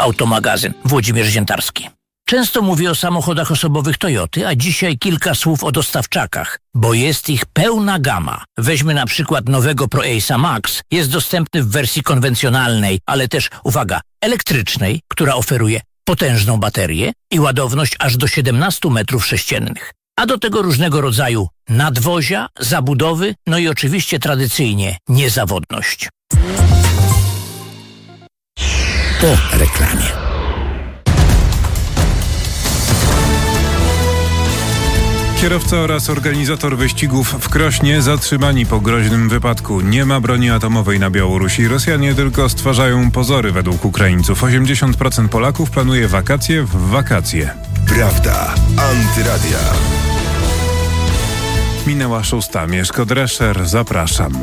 Automagazyn, Włodzimierz Ziętarski. Często mówię o samochodach osobowych Toyoty, a dzisiaj kilka słów o dostawczakach, bo jest ich pełna gama. Weźmy na przykład nowego ProAce'a Max. Jest dostępny w wersji konwencjonalnej, ale też, uwaga, elektrycznej, która oferuje potężną baterię i ładowność aż do 17 m3. A do tego różnego rodzaju nadwozia, zabudowy, no i oczywiście tradycyjnie niezawodność. Po reklamie. Kierowca oraz organizator wyścigów w Krośnie zatrzymani po groźnym wypadku. Nie ma broni atomowej na Białorusi. Rosjanie tylko stwarzają pozory według Ukraińców. 80% Polaków planuje wakacje w wakacje. Prawda. Antyradia. Minęła 6:00. Mieszko Drescher, zapraszam.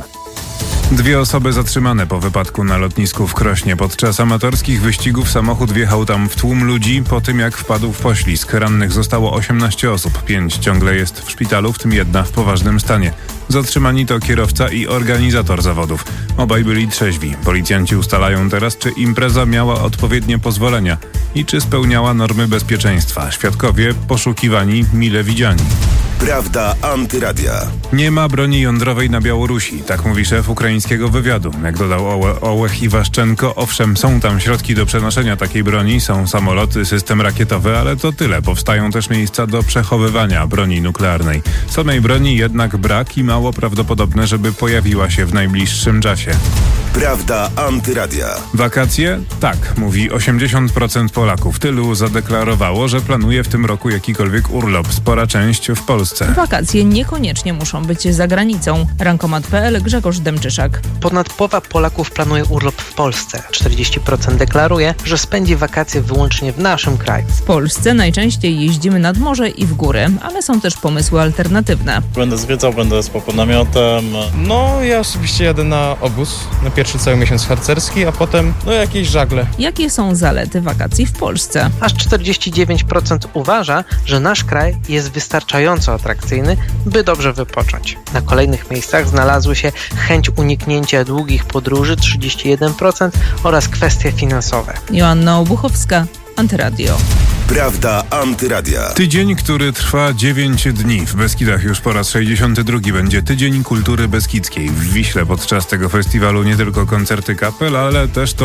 2 osoby zatrzymane po wypadku na lotnisku w Krośnie. Podczas amatorskich wyścigów samochód wjechał tam w tłum ludzi po tym, jak wpadł w poślizg. Rannych zostało 18 osób. 5 ciągle jest w szpitalu, w tym 1 w poważnym stanie. Zatrzymani to kierowca i organizator zawodów. Obaj byli trzeźwi. Policjanci ustalają teraz, czy impreza miała odpowiednie pozwolenia i czy spełniała normy bezpieczeństwa. Świadkowie poszukiwani, mile widziani. Prawda Antyradia. Nie ma broni jądrowej na Białorusi, tak mówi szef ukraińskiego wywiadu. Jak dodał Ołech Iwaszczenko, owszem, są tam środki do przenoszenia takiej broni, są samoloty, system rakietowy, ale to tyle. Powstają też miejsca do przechowywania broni nuklearnej. Samej broni jednak brak i mało prawdopodobne, żeby pojawiła się w najbliższym czasie. Prawda Antyradia. Wakacje? Tak, mówi 80% Polaków. Tylu zadeklarowało, że planuje w tym roku jakikolwiek urlop. Spora część w Polsce. Wakacje niekoniecznie muszą być za granicą. Rankomat.pl, Grzegorz Dęczyszak. Ponad połowa Polaków planuje urlop w Polsce. 40% deklaruje, że spędzi wakacje wyłącznie w naszym kraju. W Polsce najczęściej jeździmy nad morze i w góry, ale są też pomysły alternatywne. Będę zwiedzał, będę spał pod namiotem. No, ja osobiście jadę na obóz, na pierwszy cały miesiąc harcerski, a potem jakieś żagle. Jakie są zalety wakacji w Polsce? Aż 49% uważa, że nasz kraj jest wystarczająco atrakcyjny, by dobrze wypocząć. Na kolejnych miejscach znalazły się chęć uniknięcia długich podróży 31% oraz kwestie finansowe. Joanna Obuchowska, Antyradio. Prawda Antyradia. Tydzień, który trwa 9 dni. W Beskidach już po raz 62 będzie Tydzień Kultury Beskidzkiej. W Wiśle podczas tego festiwalu nie tylko koncerty kapel, ale też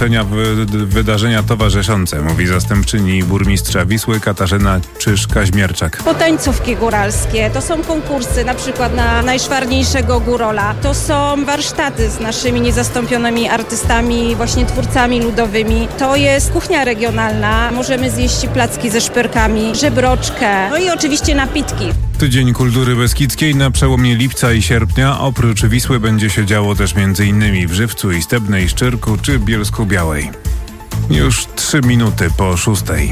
wydarzenia towarzyszące, mówi zastępczyni burmistrza Wisły Katarzyna Czyż-Kaźmierczak. Potańcówki góralskie, to są konkursy na przykład na najszwarniejszego górola. To są warsztaty z naszymi niezastąpionymi artystami, właśnie twórcami ludowymi. To jest kuchnia regionalna. Możemy zjeść placki ze szpyrkami, żebroczkę, no i oczywiście napitki. Tydzień Kultury Beskidzkiej na przełomie lipca i sierpnia. Oprócz Wisły będzie się działo też m.in. w Żywcu, Istebnej, Szczyrku czy Bielsku-Białej. Już 3 minuty po 6:00.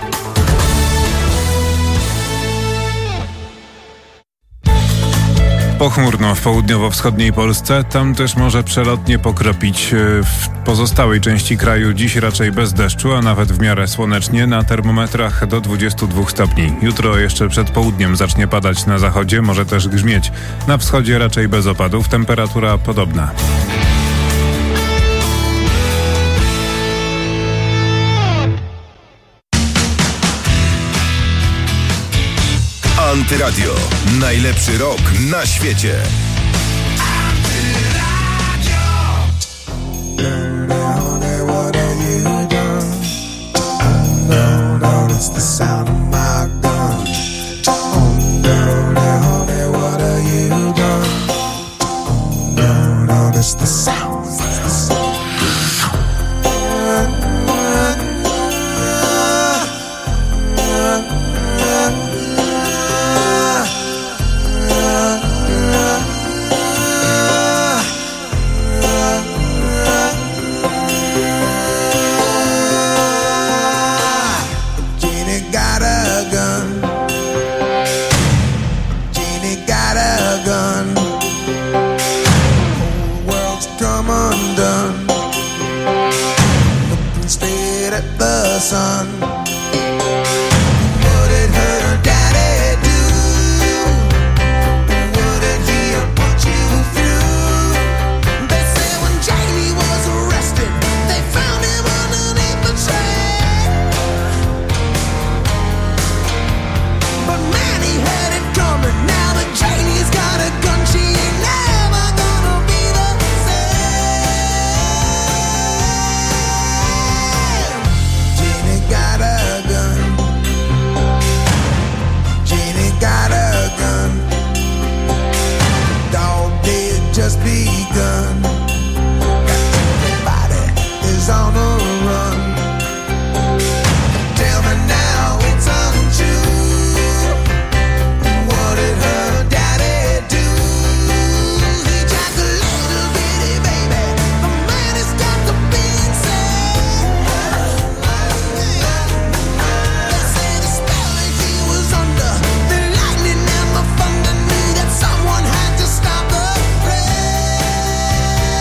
Pochmurno w południowo-wschodniej Polsce, tam też może przelotnie pokropić. W pozostałej części kraju dziś raczej bez deszczu, a nawet w miarę słonecznie, na termometrach do 22 stopni. Jutro jeszcze przed południem zacznie padać na zachodzie, może też grzmieć. Na wschodzie raczej bez opadów, temperatura podobna. Antyradio. Najlepszy rock na świecie. They found him underneath the train. just begun. Everybody is on the run. Tell me now it's untrue. What did her daddy do? He tried to little bitty baby. The man has got the beans. They say the spell that he was under, the lightning and the thunder knew that someone had to stop the rain.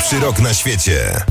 Najlepszy rok na świecie.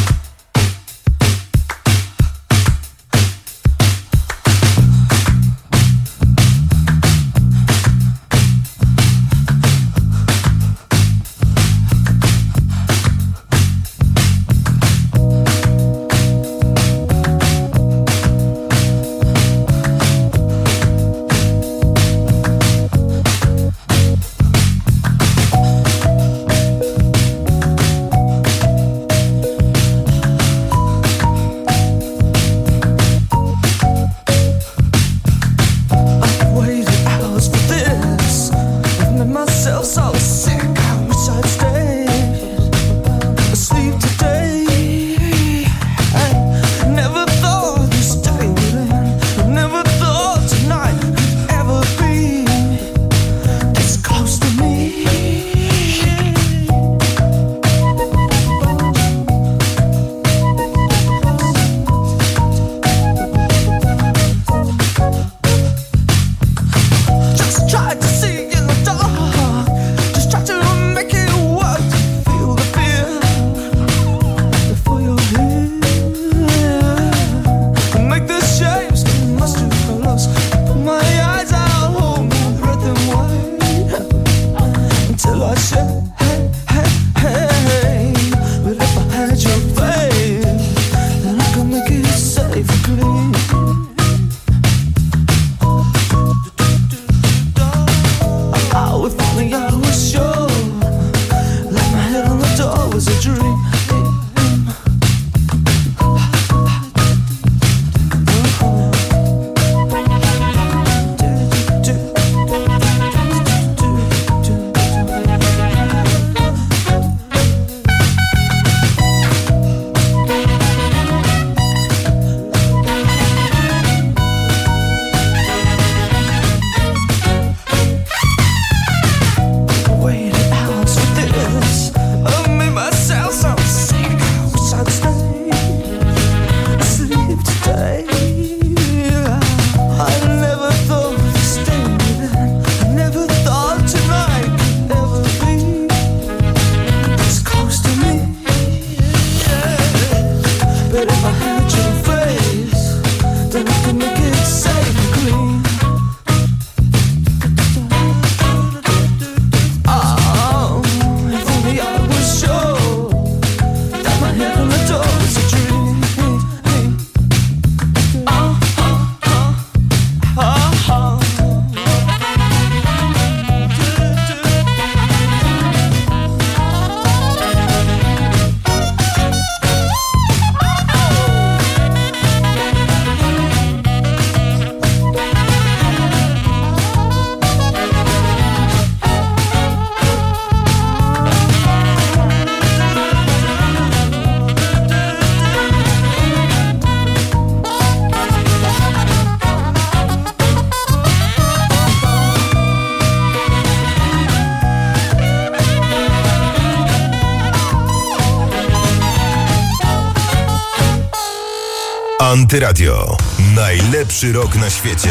Antyradio. Najlepszy rok na świecie.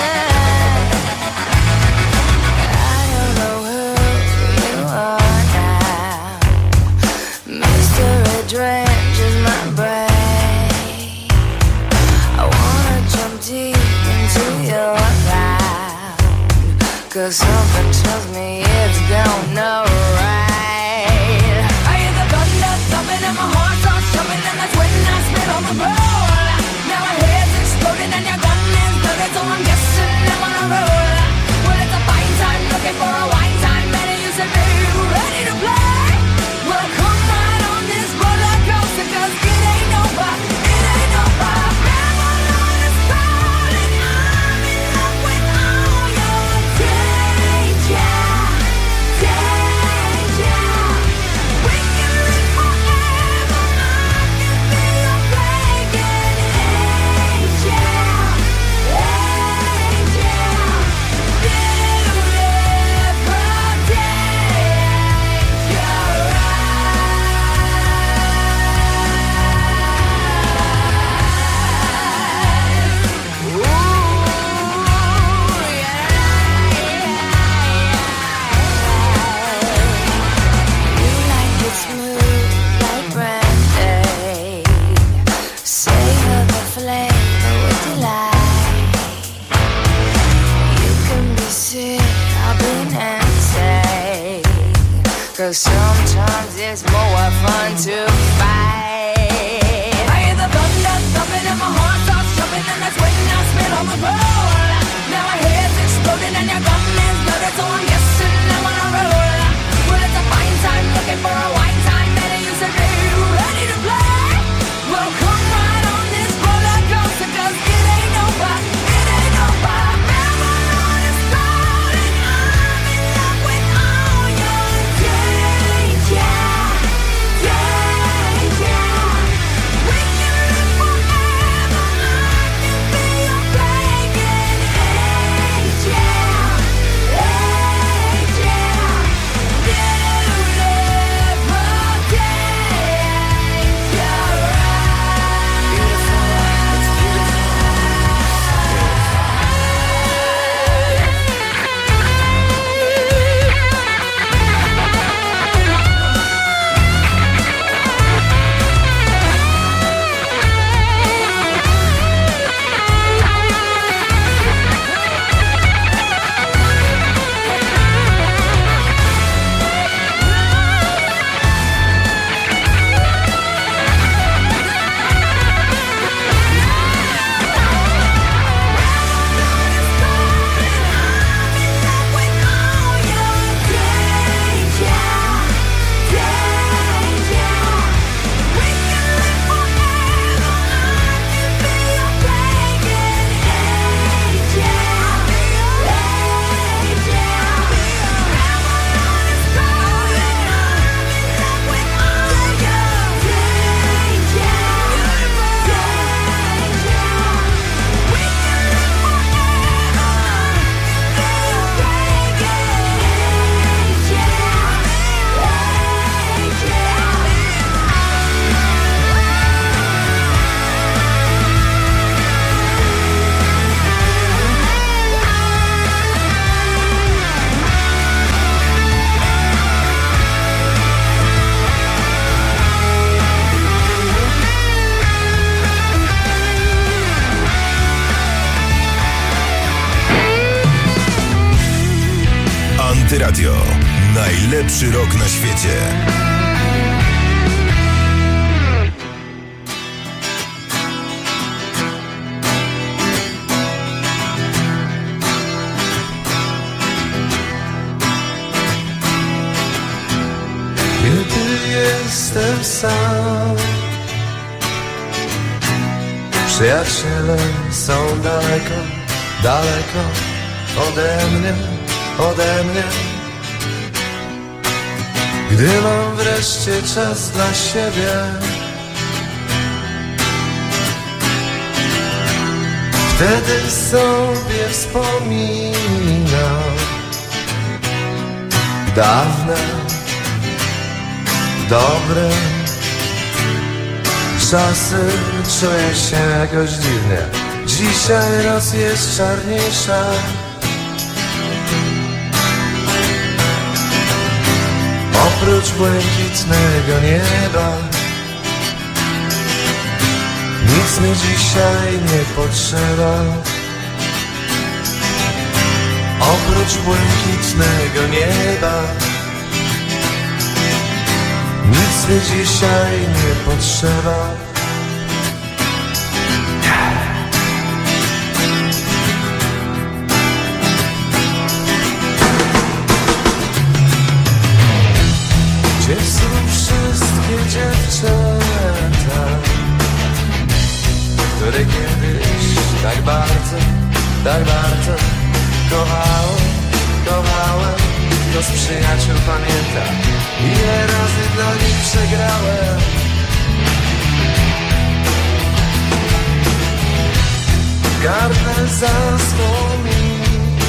I don't know who you are. 'cause sometimes it's more fun to fight. I hear the thunder thumping and my heart starts jumping, and that's when I spit on the road. Now my head's exploding and your gun is loaded, so I'm guessing I'm on a roll. Well, it's a fine time looking for a wine time, and you said, "Are you ready to play?" Well, come right on this roller coaster, 'cause it ain't over, it ain't over. Babylon is calling, I'm in love with all your danger, danger. We can live forever, I can be your playing angel, angel. Antyradio. Najlepszy rok na świecie. Kiedy jestem sam, przyjaciele są daleko, daleko ode mnie. Gdy mam wreszcie czas dla siebie, wtedy sobie wspominam dawne, dobre czasy. Czuję się jakoś dziwnie, dzisiaj noc jest czarniejsza. Oprócz błękitnego nieba nic mi dzisiaj nie potrzeba. Oprócz błękitnego nieba nic mi dzisiaj nie potrzeba. Gdzie są wszystkie dziewczęta, które kiedyś tak bardzo kochałem? Kto z przyjaciół pamięta, ile razy dla nich przegrałem? Gardle zaschło mi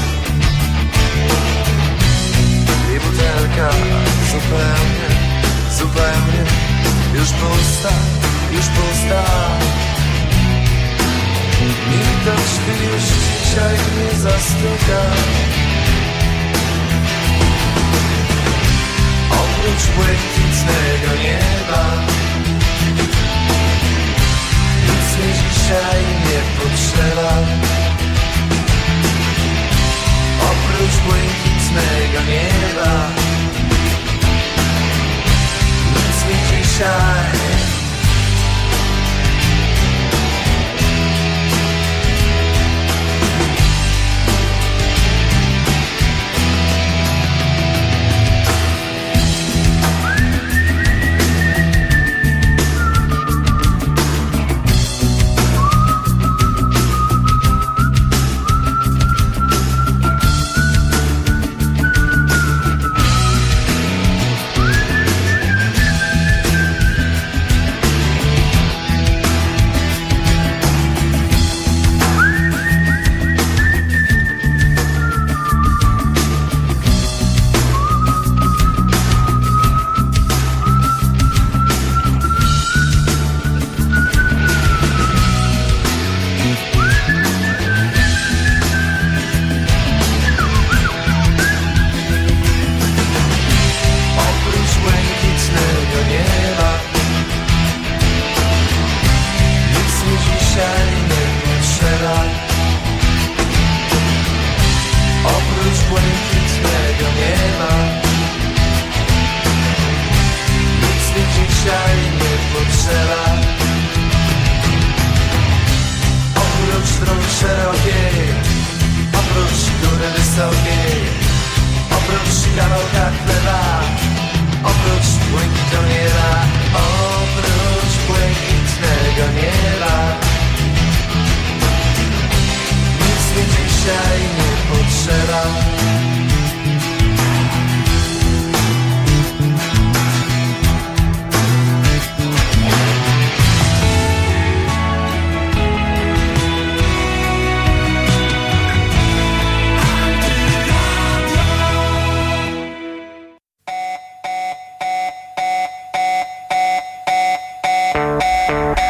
i butelka zupełnie już pusta. Nikt do drzwi już dzisiaj nie zastuka. Oprócz błękitnego nieba nic mi dzisiaj nie potrzeba. Oprócz błękitnego nieba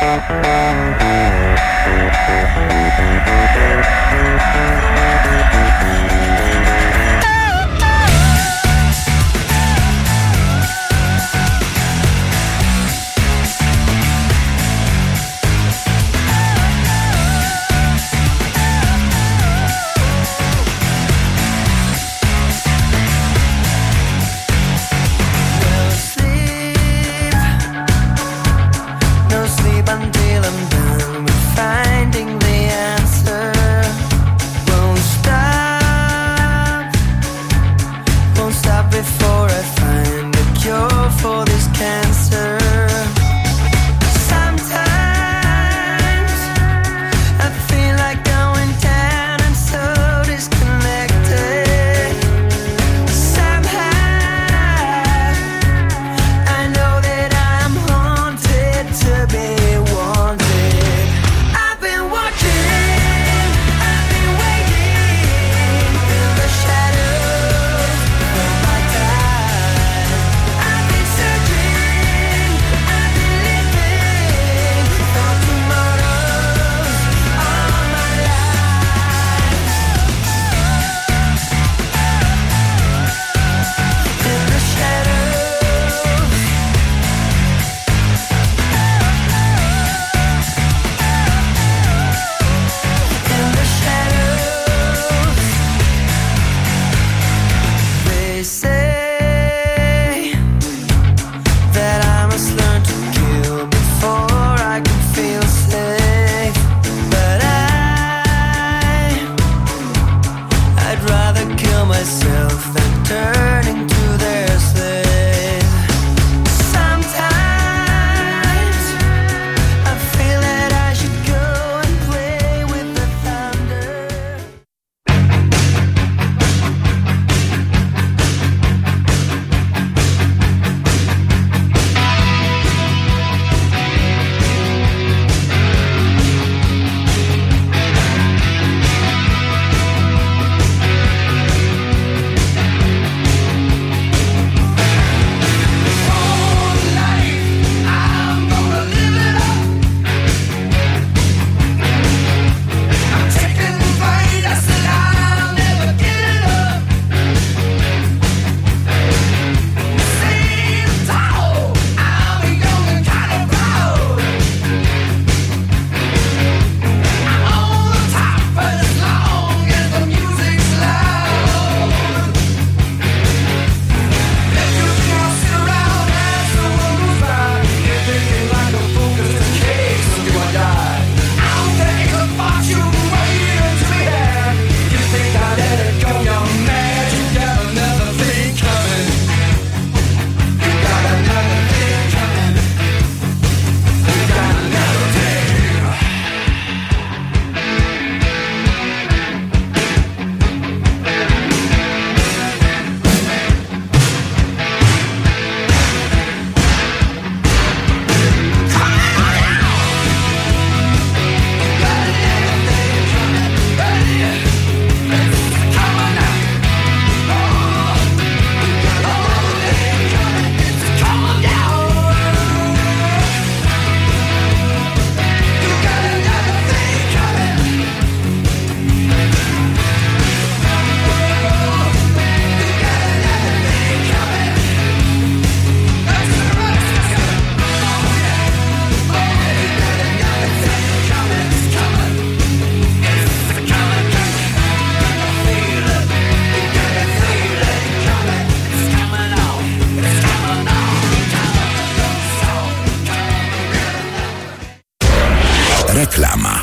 Reklama.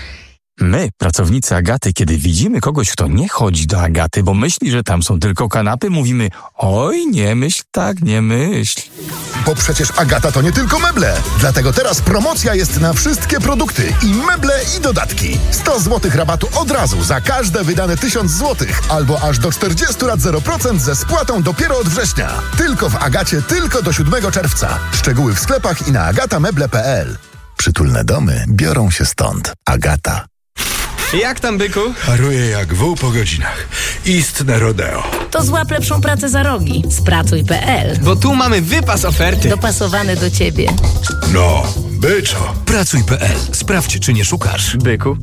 My, pracownicy Agaty, kiedy widzimy kogoś, kto nie chodzi do Agaty, bo myśli, że tam są tylko kanapy, mówimy: oj, nie myśl tak, nie myśl. Bo przecież Agata to nie tylko meble. Dlatego teraz promocja jest na wszystkie produkty. I meble, i dodatki. 100 zł rabatu od razu za każde wydane 1000 zł. Albo aż do 40 lat 0% ze spłatą dopiero od września. Tylko w Agacie, tylko do 7 czerwca. Szczegóły w sklepach i na agatameble.pl. Przytulne domy biorą się stąd. Agata. Jak tam, byku? Haruję jak wół po godzinach. Istne rodeo. To złap lepszą pracę za rogi. Spracuj.pl. Bo tu mamy wypas oferty. Dopasowane do ciebie. No, Byczo. Pracuj.pl. Sprawdź, czy nie szukasz. Byku.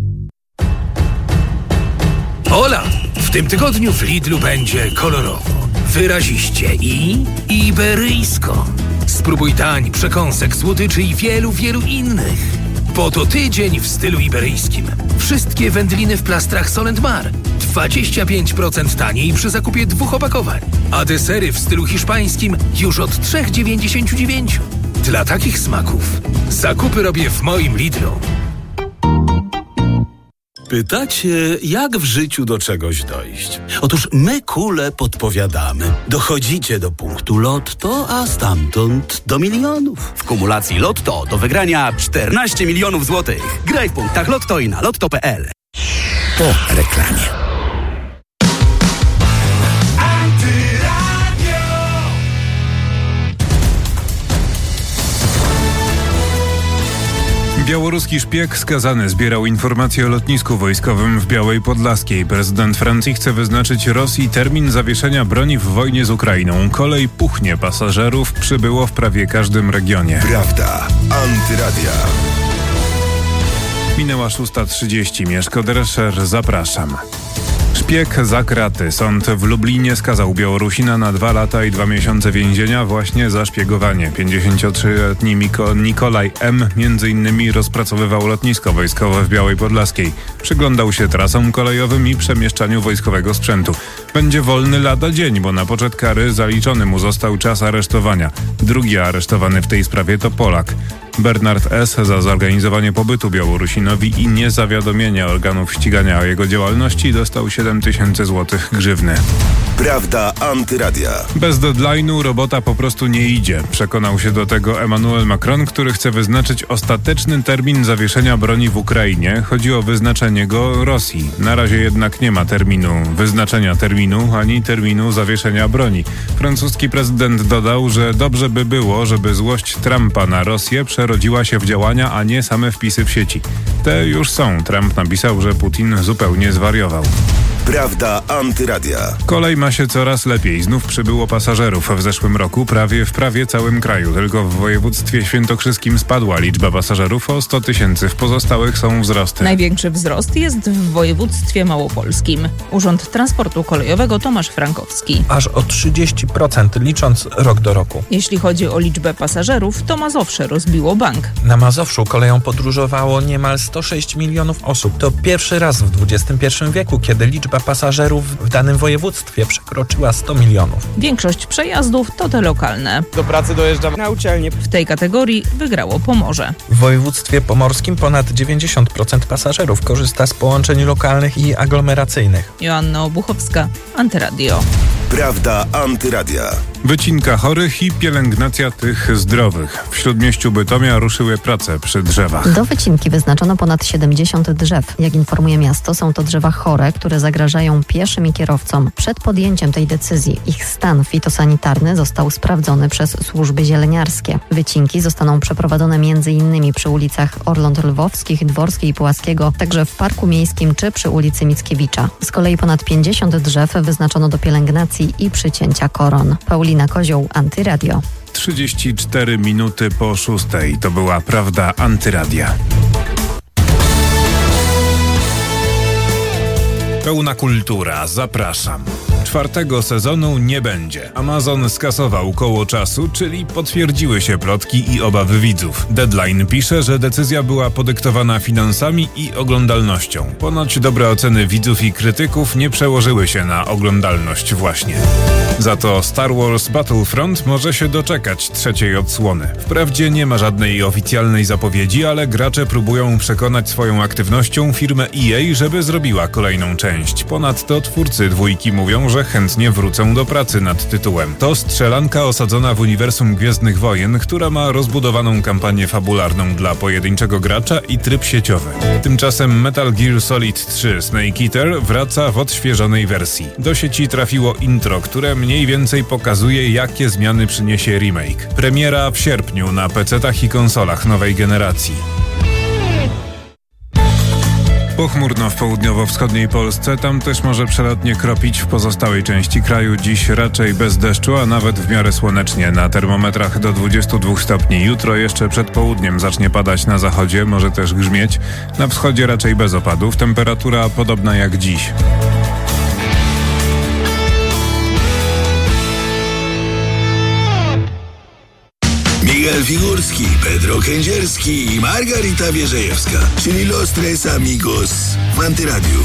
Hola! W tym tygodniu w Lidlu będzie kolorowo, wyraziście i iberyjsko. Spróbuj tań, przekąsek, słodyczy i wielu, wielu innych. Bo to tydzień w stylu iberyjskim. Wszystkie wędliny w plastrach Solent Mar. 25% taniej przy zakupie 2 opakowań. A desery w stylu hiszpańskim już od 3,99. Dla takich smaków zakupy robię w moim Lidlu. Pytacie, jak w życiu do czegoś dojść? Otóż my kule podpowiadamy. Dochodzicie do punktu Lotto, a stamtąd do milionów. W kumulacji Lotto do wygrania 14 milionów złotych. Graj w punktach Lotto i na lotto.pl. Po reklamie. Białoruski szpieg skazany zbierał informacje o lotnisku wojskowym w Białej Podlaskiej. Prezydent Francji chce wyznaczyć Rosji termin zawieszenia broni w wojnie z Ukrainą. Kolej puchnie, pasażerów przybyło w prawie każdym regionie. Prawda. Antyradia. Minęła 6:30. Mieszko Drescher, zapraszam. Szpieg za kraty. Sąd w Lublinie skazał Białorusina na 2 lata i 2 miesiące więzienia właśnie za szpiegowanie. 53-letni Nikolaj M. między innymi rozpracowywał lotnisko wojskowe w Białej Podlaskiej. Przyglądał się trasom kolejowym i przemieszczaniu wojskowego sprzętu. Będzie wolny lada dzień, bo na poczet kary zaliczony mu został czas aresztowania. Drugi aresztowany w tej sprawie to Polak. Bernard S. za zorganizowanie pobytu Białorusinowi i niezawiadomienie organów ścigania o jego działalności dostał 7 000 złotych grzywny. Prawda Antyradia. Bez deadline'u robota po prostu nie idzie. Przekonał się do tego Emmanuel Macron, który chce wyznaczyć ostateczny termin zawieszenia broni w Ukrainie. Chodzi o wyznaczenie go Rosji. Na razie jednak nie ma wyznaczenia terminu, ani terminu zawieszenia broni. Francuski prezydent dodał, że dobrze by było, żeby złość Trumpa na Rosję przerodziła się w działania, a nie same wpisy w sieci. Te już są. Trump napisał, że Putin zupełnie zwariował. Prawda Antyradia. Kolej ma się coraz lepiej. Znów przybyło pasażerów. W zeszłym roku w prawie całym kraju. Tylko w województwie świętokrzyskim spadła liczba pasażerów o 100 000. W pozostałych są wzrosty. Największy wzrost jest w województwie małopolskim. Urząd Transportu Kolejowego Tomasz Frankowski. Aż o 30% licząc rok do roku. Jeśli chodzi o liczbę pasażerów, to Mazowsze rozbiło bank. Na Mazowszu koleją podróżowało niemal 106 milionów osób. To pierwszy raz w XXI wieku, kiedy liczba pasażerów w danym województwie przekroczyła 100 milionów. Większość przejazdów to te lokalne. Do pracy dojeżdżam na uczelnię. W tej kategorii wygrało Pomorze. W województwie pomorskim ponad 90% pasażerów korzysta z połączeń lokalnych i aglomeracyjnych. Joanna Obuchowska, Antyradio. Prawda Antyradia. Wycinka chorych i pielęgnacja tych zdrowych. W śródmieściu Bytomia ruszyły prace przy drzewach. Do wycinki wyznaczono ponad 70 drzew. Jak informuje miasto, są to drzewa chore, które zagrażają pieszym i kierowcom. Przed podjęciem tej decyzji ich stan fitosanitarny został sprawdzony przez służby zieleniarskie. Wycinki zostaną przeprowadzone m.in. przy ulicach Orląt Lwowskich, Dworskiej i Pułackiego, także w Parku Miejskim czy przy ulicy Mickiewicza. Z kolei ponad 50 drzew wyznaczono do pielęgnacji i przycięcia koron. Paulina Kozioł, Antyradio. 34 minuty po 6:00. To była Prawda Antyradia. Pełna kultura. Zapraszam. 4. sezonu nie będzie. Amazon skasował Koło Czasu, czyli potwierdziły się plotki i obawy widzów. Deadline pisze, że decyzja była podyktowana finansami i oglądalnością. Ponoć dobre oceny widzów i krytyków nie przełożyły się na oglądalność właśnie. Za to Star Wars Battlefront może się doczekać 3. odsłony. Wprawdzie nie ma żadnej oficjalnej zapowiedzi, ale gracze próbują przekonać swoją aktywnością firmę EA, żeby zrobiła kolejną część. Ponadto twórcy 2 mówią, że chętnie wrócą do pracy nad tytułem. To strzelanka osadzona w uniwersum Gwiezdnych Wojen, która ma rozbudowaną kampanię fabularną dla pojedynczego gracza i tryb sieciowy. Tymczasem Metal Gear Solid 3 Snake Eater wraca w odświeżonej wersji. Do sieci trafiło intro, które mniej więcej pokazuje, jakie zmiany przyniesie remake. Premiera w sierpniu na PC-tach i konsolach nowej generacji. Pochmurno w południowo-wschodniej Polsce, tam też może przelotnie kropić. W pozostałej części kraju dziś raczej bez deszczu, a nawet w miarę słonecznie. Na termometrach do 22 stopni. Jutro jeszcze przed południem zacznie padać na zachodzie, może też grzmieć. Na wschodzie raczej bez opadów. Temperatura podobna jak dziś. Miguel Figurski, Pedro Kędzierski i Margarita Wierzejewska, czyli Los Tres Amigos w Antyradiu.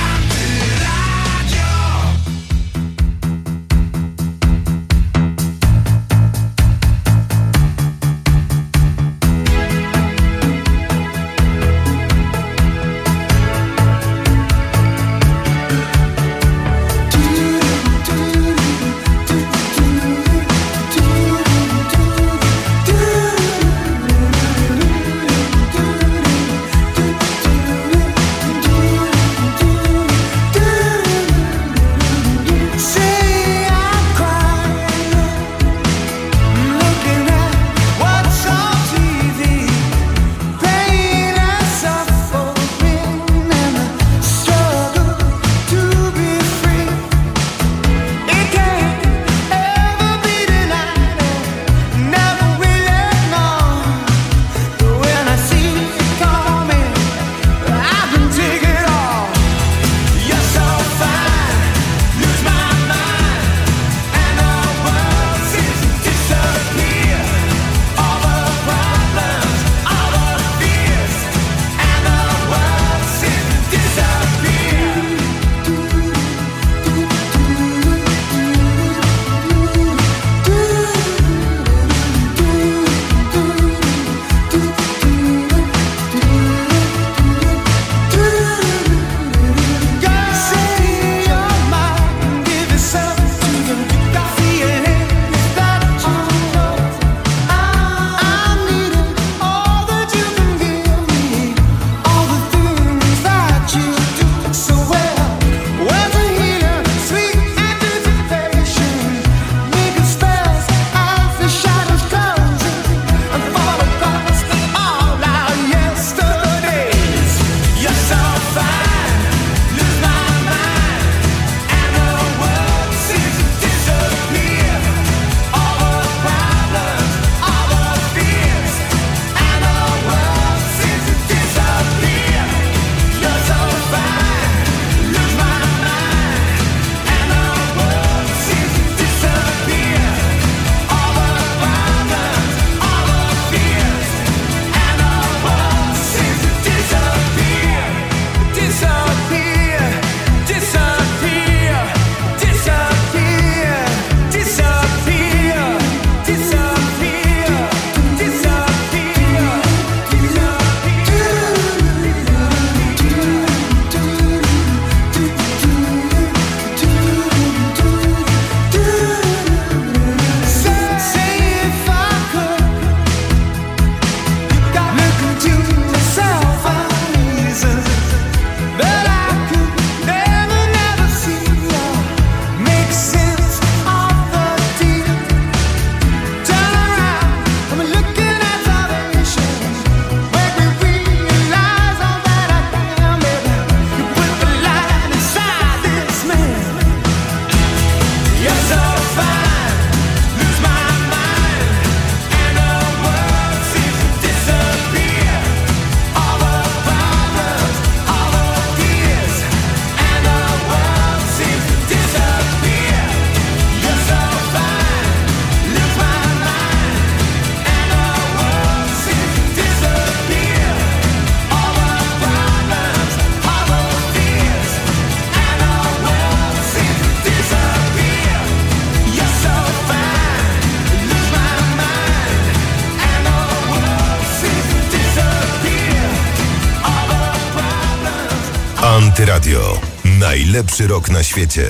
Antyradio. Najlepszy rok na świecie.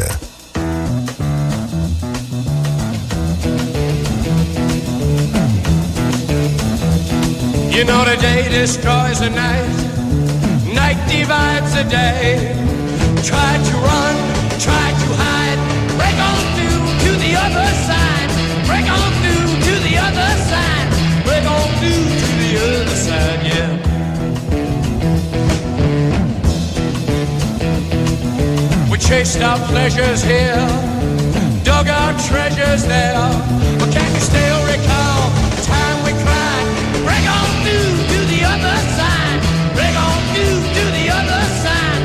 You know the day destroys the night, night divides the day. Try to run, try to hide, break on through to the other side, break on through to the other side, break on through to the other side, yeah. chased our pleasures here, dug our treasures there. But can you still recall the time we cried? Break on through to the other side. Break on through to the other side.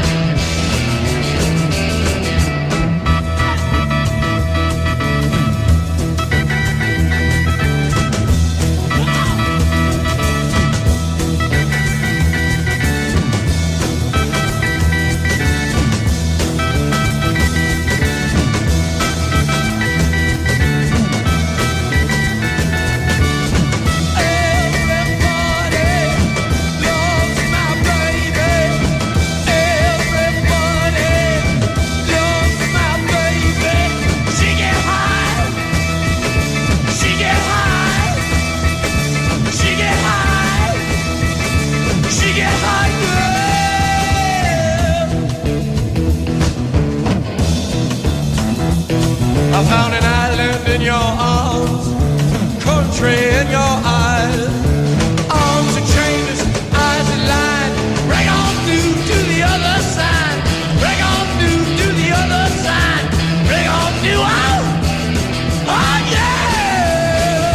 I found an island in your arms, country in your eyes. Arms are chainless, eyes are lined. Break on through to the other side. Break on through to the other side. Break on through, oh yeah!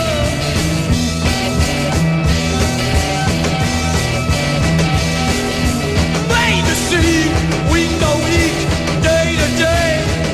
Wait to see, week to week, day to day.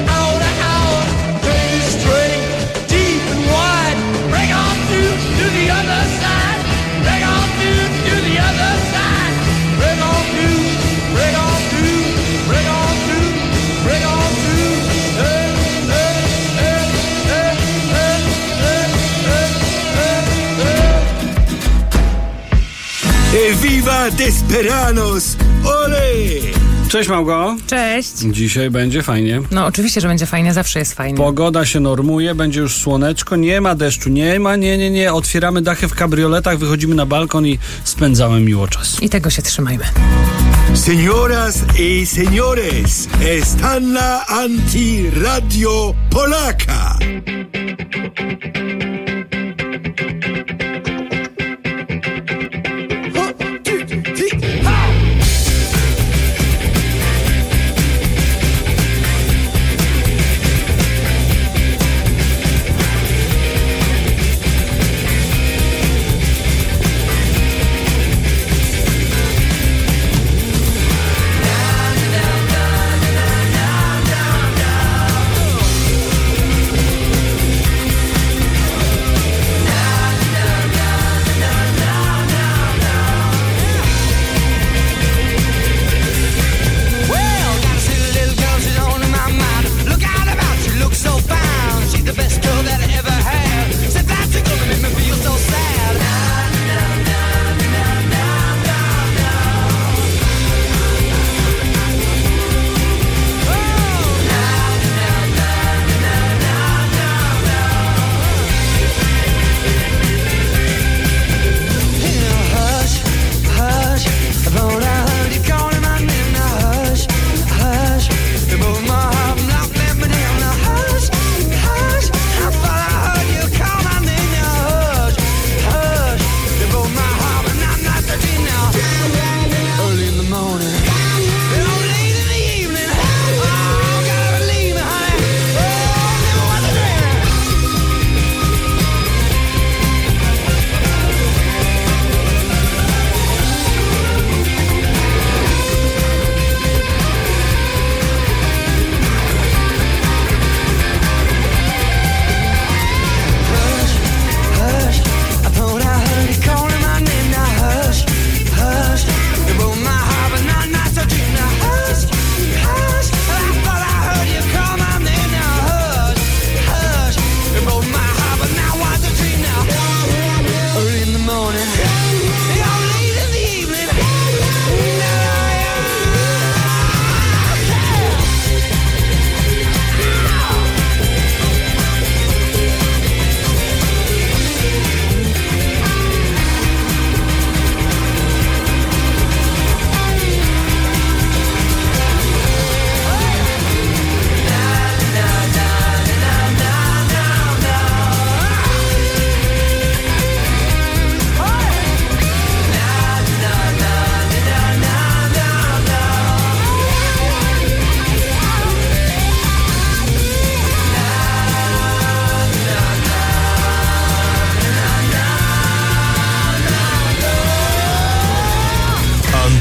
Viva Desperanos! Ole! Cześć Małgo. Cześć. Dzisiaj będzie fajnie. No oczywiście, że będzie fajnie, zawsze jest fajnie. Pogoda się normuje, będzie już słoneczko, nie ma deszczu, nie. Otwieramy dachy w kabrioletach, wychodzimy na balkon i spędzamy miło czas. I tego się trzymajmy. Señoras y señores, están na Antiradio Polaka.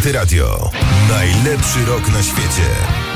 Antyradio. Najlepszy rok na świecie.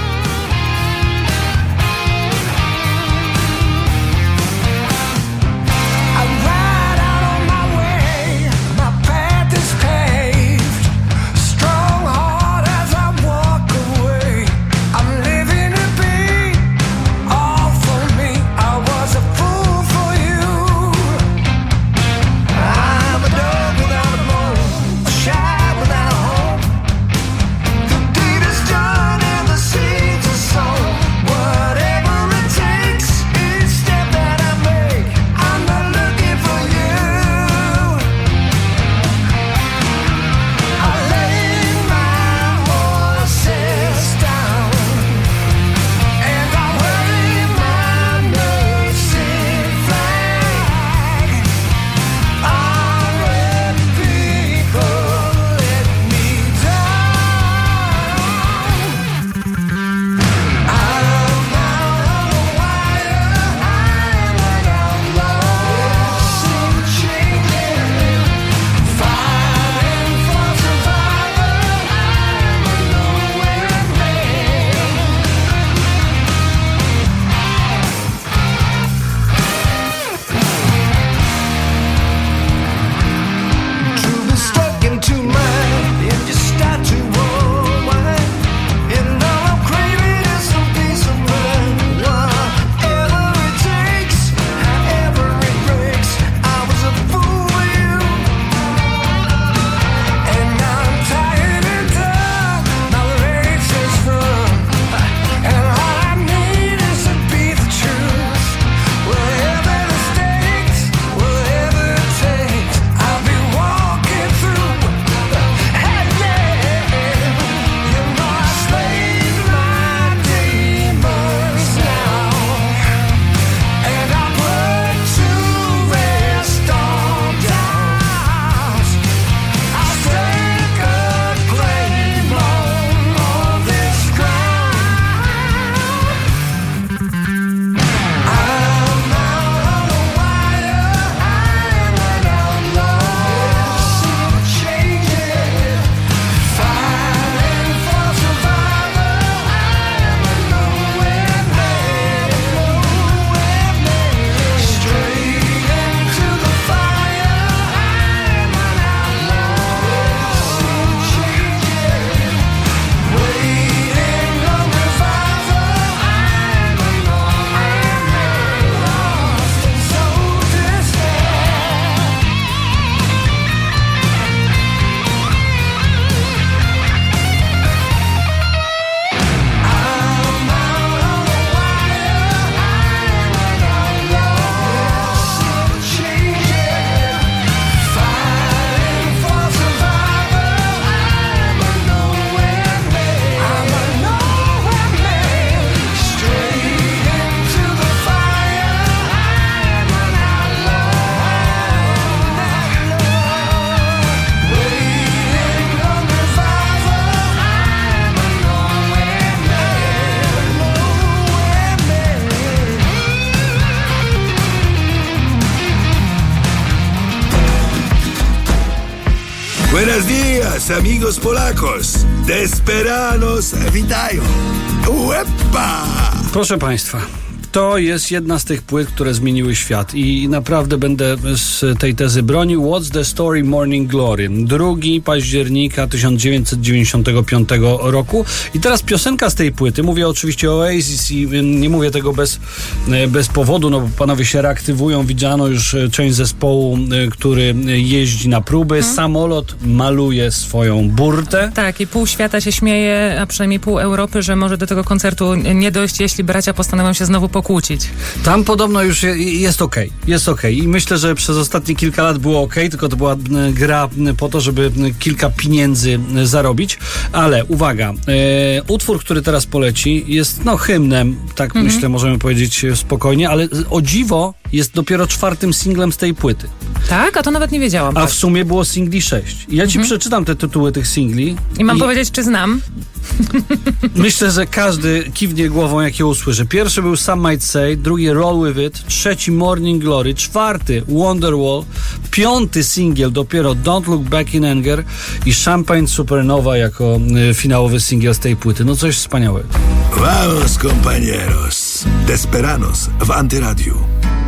Buenos días, amigos polacos. Desperados witają. Uepa! Proszę Państwa, to jest jedna z tych płyt, które zmieniły świat i naprawdę będę z tej tezy bronił. What's the Story Morning Glory? 2 października 1995 roku. I teraz piosenka z tej płyty, mówię oczywiście o Oasis i nie mówię tego bez powodu, no bo panowie się reaktywują. Widziano już część zespołu, który jeździ na próby. Samolot maluje swoją burtę. Tak, i pół świata się śmieje, a przynajmniej pół Europy, że może do tego koncertu nie dojść, jeśli bracia postanowią się znowu pokłócić. Tam podobno już jest okej. Jest okej. I myślę, że przez ostatnie kilka lat było okej, tylko to była gra po to, żeby kilka pieniędzy zarobić. Ale uwaga, utwór, który teraz poleci, jest hymnem, tak myślę, możemy powiedzieć spokojnie, ale o dziwo jest dopiero 4. singlem z tej płyty. Tak? A to nawet nie wiedziałam. A w sumie było singli 6. I ja ci przeczytam te tytuły tych singli. I mam powiedzieć, czy znam? Myślę, że każdy kiwnie głową, jak je usłyszy. Pierwszy był Some Might Say, drugi Roll With It, trzeci Morning Glory, 4. Wonderwall, 5. singiel dopiero Don't Look Back in Anger i Champagne Supernova jako finałowy singiel z tej płyty. No coś wspaniałego. Vamos, compañeros. Desperanos w Antyradiu.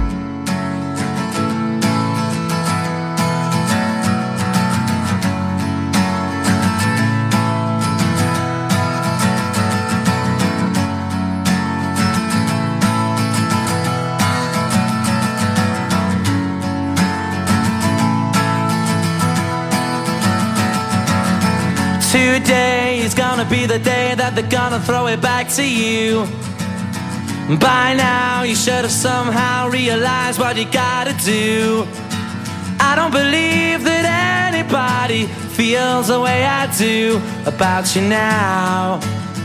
Today is gonna be the day that they're gonna throw it back to you. By now you should have somehow realized what you gotta do. I don't believe that anybody feels the way I do about you now.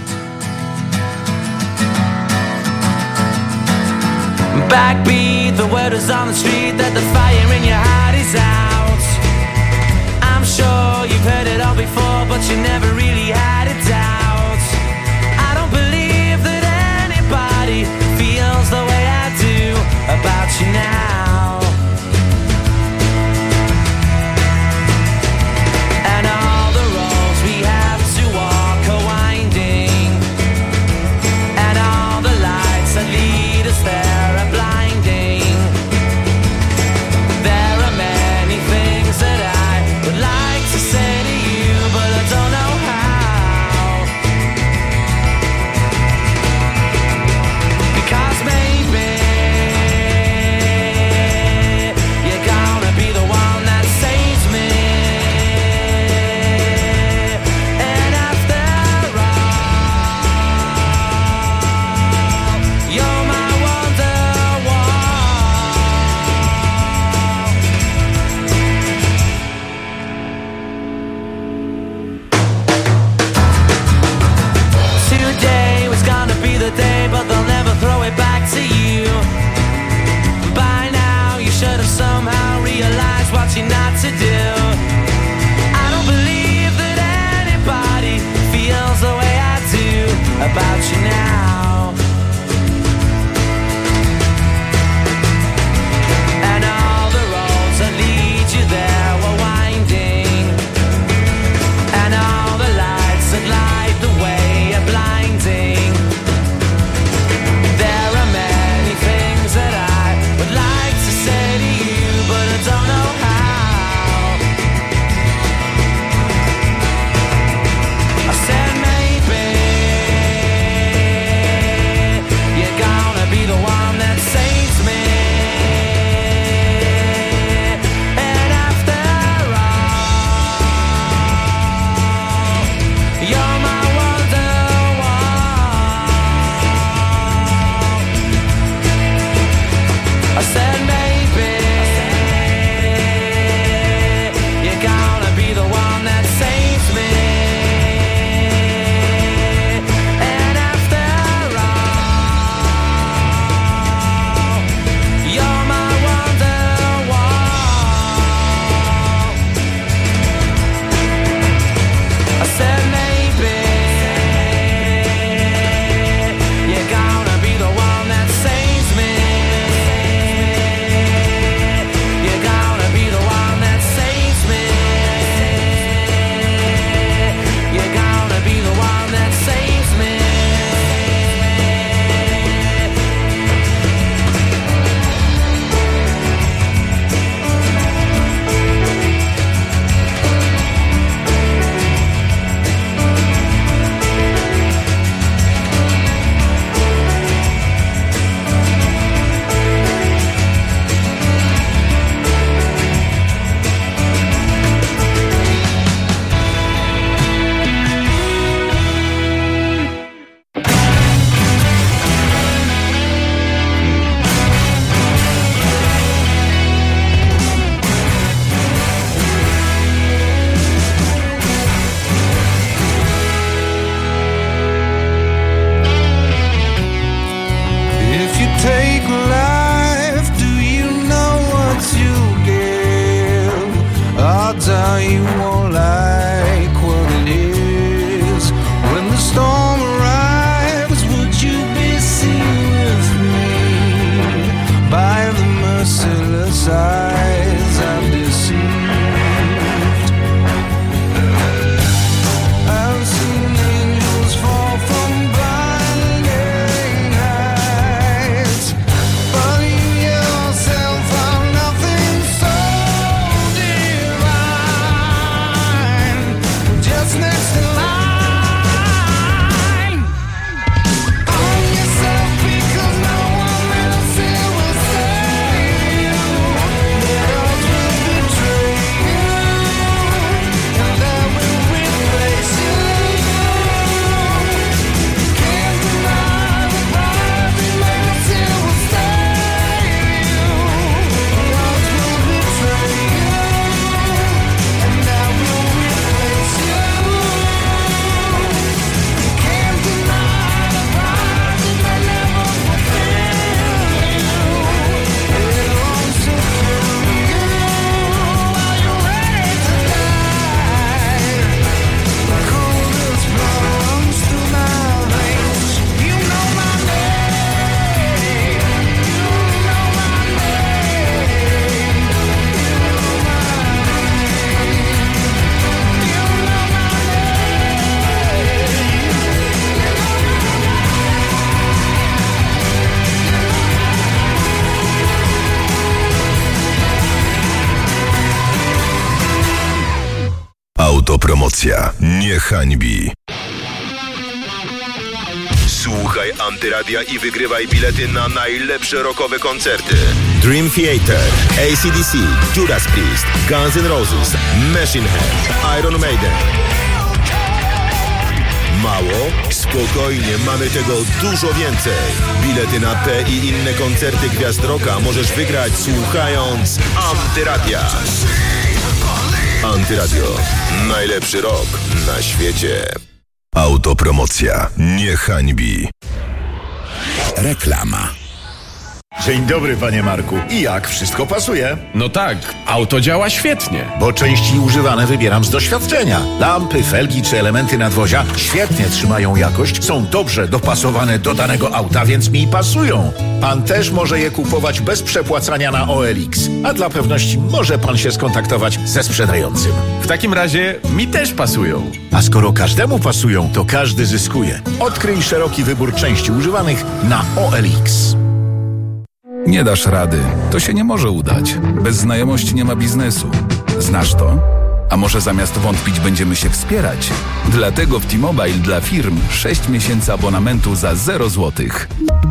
Backbeat, the word is on the street that the fire in your heart is out. I'm sure you've heard it all before, but you never really had a doubt. I don't believe that anybody feels the way I do about you now. And all the roads we have to walk are winding, and all the lights that lead us there are blinding. There are many things that I would like to say to you, but I don't know how. Because maybe you're gonna be the one that saves me. And after all, you're my Wonderwall. Today was gonna be the day, but they'll never throw it back to you. By now you should have somehow realized what you're not to do. I don't believe that anybody feels the way I do about you now. And all the roads that lead you there were winding, and all the lights that light the way are blinding. There are many things that I would like to say to you, but I don't know how. odds are you won't like what it is? When the storm arrives, would you be seen with me by the merciless eyes I've deceived? I've seen angels fall from blinding heights, but you yourself are nothing so divine. Just next in line, own yourself because no one else here will save you. Their odds will betray you, and I will replace you. Can't deny the pride that makes you will save you. The odds will betray you, and I will replace you. Can't deny the pride that may never fulfill you. It longs to fill you. Are you ready to die? The coldest blood runs through my veins. You know my name. You know my name. You know my Autopromocja nie hańbi. Słuchaj Antyradia i wygrywaj bilety na najlepsze rockowe koncerty. Dream Theater, AC/DC, Judas Priest, Guns N' Roses, Machine Head, Iron Maiden. Mało? Spokojnie, mamy tego dużo więcej. Bilety na te i inne koncerty gwiazd rocka możesz wygrać słuchając Antyradia. Antyradio. Najlepszy rock na świecie. Autopromocja nie hańbi. Reklama. Dzień dobry, panie Marku. I jak? Wszystko pasuje? No tak, auto działa świetnie. Bo części używane wybieram z doświadczenia. Lampy, felgi czy elementy nadwozia świetnie trzymają jakość, są dobrze dopasowane do danego auta, więc mi pasują. Pan też może je kupować bez przepłacania na OLX. A dla pewności może pan się skontaktować ze sprzedającym. W takim razie mi też pasują. A skoro każdemu pasują, to każdy zyskuje. Odkryj szeroki wybór części używanych na OLX. Nie dasz rady. To się nie może udać. Bez znajomości nie ma biznesu. Znasz to? A może zamiast wątpić będziemy się wspierać? Dlatego w T-Mobile dla firm 6 miesięcy abonamentu za 0 złotych.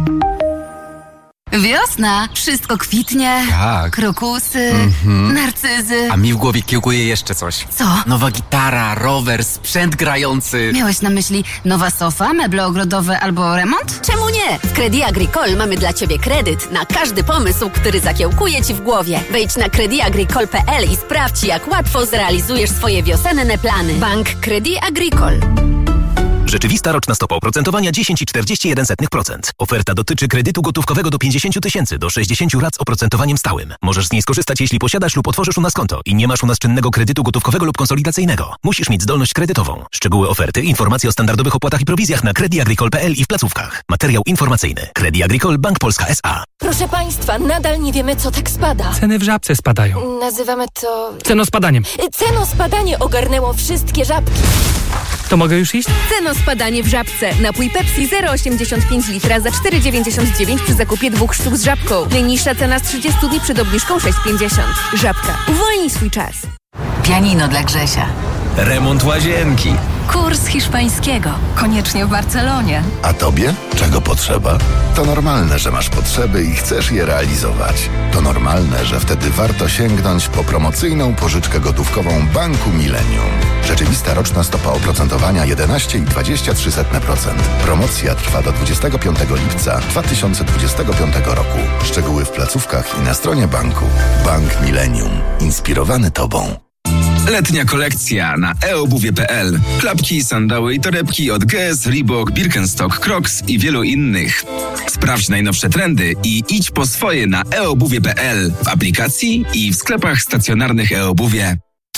Wiosna, wszystko kwitnie. Tak. Krokusy, narcyzy. A mi w głowie kiełkuje jeszcze coś. Co? Nowa gitara, rower, sprzęt grający. Miałeś na myśli nowa sofa, meble ogrodowe albo remont? Czemu nie? W Crédit Agricole mamy dla Ciebie kredyt na każdy pomysł, który zakiełkuje Ci w głowie. Wejdź na crediagricole.pl i sprawdź, jak łatwo zrealizujesz swoje wiosenne plany. Bank Crédit Agricole. Rzeczywista roczna stopa oprocentowania 10,41%. Oferta dotyczy kredytu gotówkowego do 50 000 do 60 lat z oprocentowaniem stałym. Możesz z niej skorzystać, jeśli posiadasz lub otworzysz u nas konto i nie masz u nas czynnego kredytu gotówkowego lub konsolidacyjnego. Musisz mieć zdolność kredytową. Szczegóły oferty, informacje o standardowych opłatach i prowizjach na crediagricole.pl i w placówkach. Materiał informacyjny. Crédit Agricole Bank Polska S.A. Proszę Państwa, nadal nie wiemy, co tak spada. Ceny w Żabce spadają. Nazywamy to... Cenospadaniem. Cenospadanie ogarnęło wszystkie żabki. To mogę już iść? Cenospadanie w Żabce. Napój Pepsi 0,85 litra za 4,99 przy zakupie 2 sztuk z żabką. Najniższa cena z 30 dni przed obniżką 6,50. Żabka. Uwolnij swój czas. Pianino dla Grzesia. Remont łazienki. Kurs hiszpańskiego. Koniecznie w Barcelonie. A tobie? Czego potrzeba? To normalne, że masz potrzeby i chcesz je realizować. To normalne, że wtedy warto sięgnąć po promocyjną pożyczkę gotówkową Banku Millennium. Rzeczywista roczna stopa oprocentowania 11,23%. Promocja trwa do 25 lipca 2025 roku. Szczegóły w placówkach i na stronie banku. Bank Millennium. Inspirowany Tobą. Letnia kolekcja na eobuwie.pl. Klapki, sandały i torebki od Guess, Reebok, Birkenstock, Crocs i wielu innych. Sprawdź najnowsze trendy i idź po swoje na eobuwie.pl, w aplikacji i w sklepach stacjonarnych eobuwie.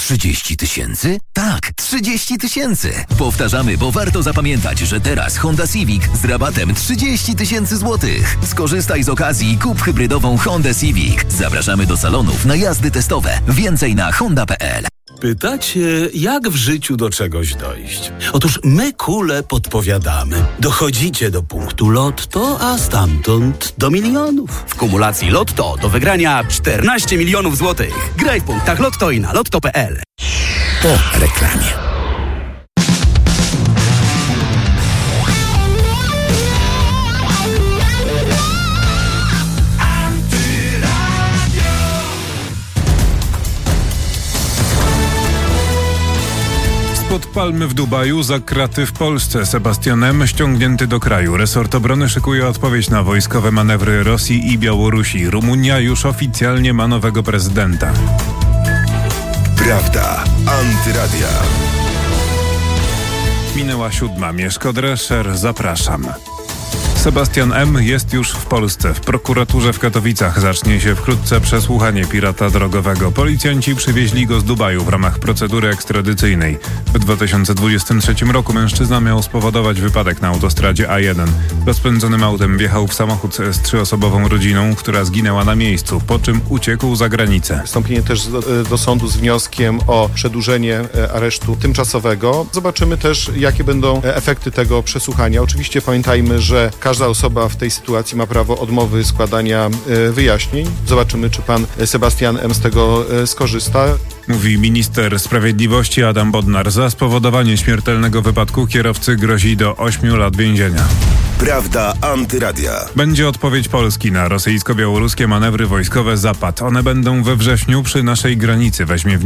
30 000? Tak, 30 000. Powtarzamy, bo warto zapamiętać, że teraz Honda Civic z rabatem 30 000 złotych. Skorzystaj z okazji i kup hybrydową Honda Civic. Zapraszamy do salonów na jazdy testowe. Więcej na honda.pl. Pytacie, jak w życiu do czegoś dojść? Otóż my kule podpowiadamy. Dochodzicie do punktu Lotto, a stamtąd do milionów. W kumulacji Lotto do wygrania 14 milionów złotych. Graj w punktach Lotto i na lotto.pl. Po reklamie. Spod palmy w Dubaju, za kraty w Polsce. Sebastian M. ściągnięty do kraju. Resort obrony szykuje odpowiedź na wojskowe manewry Rosji i Białorusi. Rumunia już oficjalnie ma nowego prezydenta. Prawda. Antyradia. Minęła 7. Mieszko Drescher, zapraszam. Sebastian M. jest już w Polsce. W prokuraturze w Katowicach zacznie się wkrótce przesłuchanie pirata drogowego. Policjanci przywieźli go z Dubaju w ramach procedury ekstradycyjnej. W 2023 roku mężczyzna miał spowodować wypadek na autostradzie A1. Rozpędzonym autem wjechał w samochód z 3-osobową rodziną, która zginęła na miejscu, po czym uciekł za granicę. Wstąpienie też do sądu z wnioskiem o przedłużenie aresztu tymczasowego. Zobaczymy też, jakie będą efekty tego przesłuchania. Oczywiście pamiętajmy, że każda osoba w tej sytuacji ma prawo odmowy składania wyjaśnień. Zobaczymy, czy pan Sebastian M. z tego skorzysta. Mówi minister sprawiedliwości Adam Bodnar. Za spowodowanie śmiertelnego wypadku kierowcy grozi do 8 lat więzienia. Prawda Antyradia. Będzie odpowiedź Polski na rosyjsko-białoruskie manewry wojskowe Zapad. One będą we wrześniu przy naszej granicy. Weźmie w